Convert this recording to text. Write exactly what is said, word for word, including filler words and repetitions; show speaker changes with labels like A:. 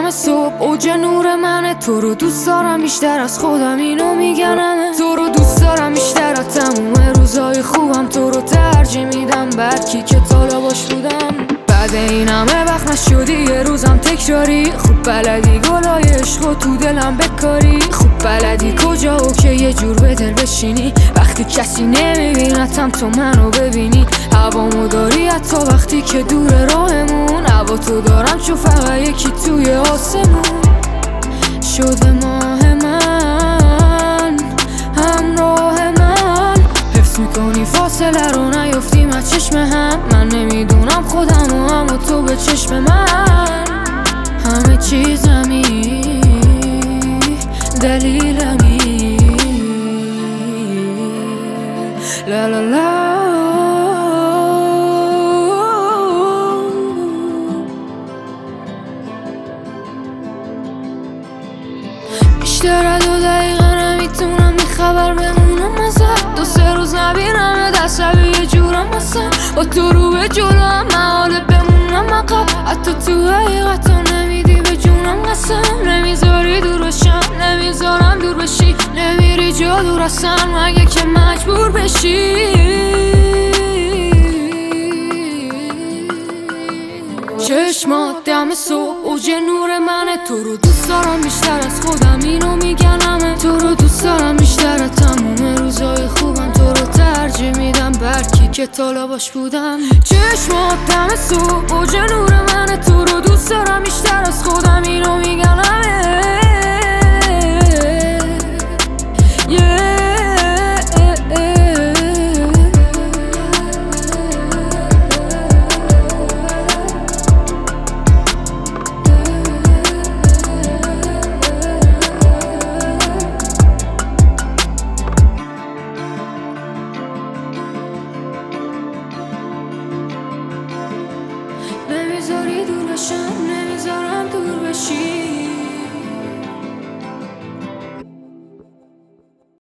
A: دم صبح اوج نور منه، تو رو دوست دارم بیشتر از خودم، اینو میگنمه. تو رو دوست دارم بیشتر از تموم روزای خوبم، تو رو ترجیح میدم برکی که طالباش بودم. بعد این همه وقت نشدی یه روزم تکراری، خوب بلدی گلای عشقو تو دلم بکاری، خوب بلدی کجا و که یه جور به دل بشینی وقتی کسی نمیبینتم تو منو ببینی. هوامو داری حتی وقتی که دور راهمون، هوا تو دارم چون فقط یکی توی آسمون شده ماه من، همراه من. حفظ میکنی فاصله رو نیفتیم از چشم هم، من نمیدونم خودم و هم و تو به چشم من. همه چیزمی دلیلمی لا لا لا. بیشتر از دو دقیقه نمیتونم بی خبر بمونم ازت، دو سه روز نبینم دستبی یه جورم مثلا با تو رو به جلو هم محاله بمونم عقب، حتی تو حقیقتا نمیدی به جونم قسم. نمیذاری دور بشم نمیذارم دور بشی، نمیری جا دور اصلا مگه که مجبور بشی. چشمات دم صبح اوج نور منه، تو رو دوست دارم بیشتر از خودم، اینو میگنمه. تو رو دوست دارم بیشتر از تموم روزای خوبم، تو رو ترجیح میدم برکی که طالباش بودم. چشمات دم صبح اوج نور منه، تو رو دوست دارم بیشتر از خودم، اینو میگنمه. نمیذاری دور بشم نمیذارم دور بشی.